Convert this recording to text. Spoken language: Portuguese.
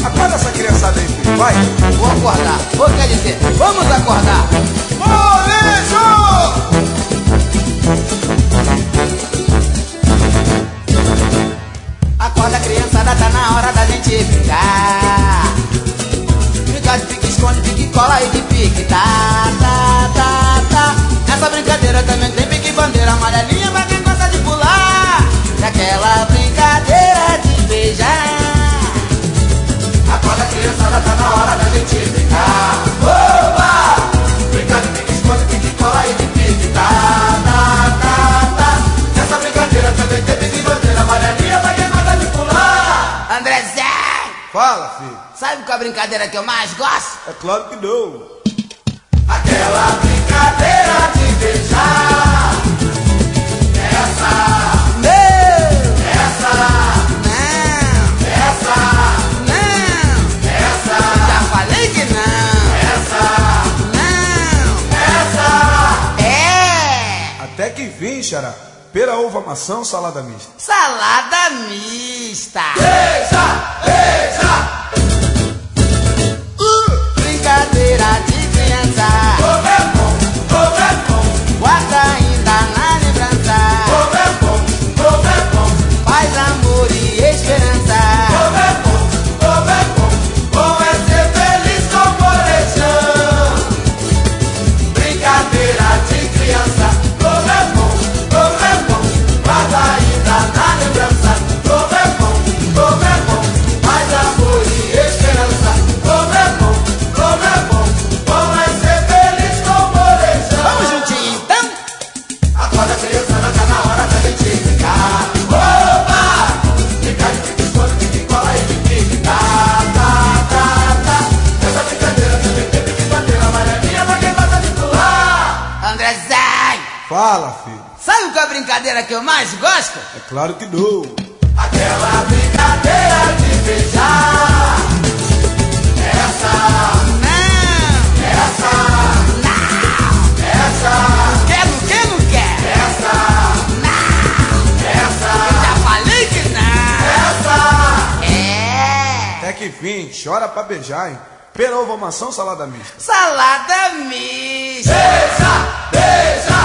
Acorda essa criançada aí, filho, vai. Vou acordar, vou quer dizer, vamos acordar. Molejo! Acorda, criançada, tá na hora da gente brincar. Brincar de pique, esconde, pique, cola e de pique. Tá, tá, tá, tá. Essa brincadeira também tem pique, bandeira amarelinha pra quem gosta de pular. E aquela brincadeira de beijar. Acorda, criançada, tá na hora da gente brincar. Oba! Brincar de pique, esconde, pique, cola e de pique. Tá, tá, tá, tá. Essa brincadeira também tem pique, bandeira amarelinha pra quem gosta de pular. Andrezé, Fala, filho. sabe qual é a brincadeira que eu mais gosto? É claro que não. Aquela brincadeira de beijar. Essa, Não, já falei que não. É até que enfim, xará. Pera, uva, maçã ou salada mista? salada mista. Brincadeira de criança, guarda ainda na lembrança. Paz, amor e esperança. Bom é ser feliz com molejão. Brincadeira de criança. Como é bom, guarda ainda na lembrança. Como é bom, mais amor e esperança. Como é ser feliz com molejão. Vamos juntinho então? Acorda, criançada, tá na hora da gente brincar. Oba! Brincar de pique, esconde, pique, cola e de pique. Tá, tá, tá, tá. Essa brincadeira também tem pique, bandeira amarelinha pra quem gosta de pular. Andrezé, Fala, filho. sabe qual é a brincadeira que eu mais gosto? É claro que não. Aquela brincadeira de beijar. Essa, Não quer? Já falei que não. É até que enfim, chora pra beijar, hein? Pera, uva, maçã ou salada mista? salada mista. Beija, beija.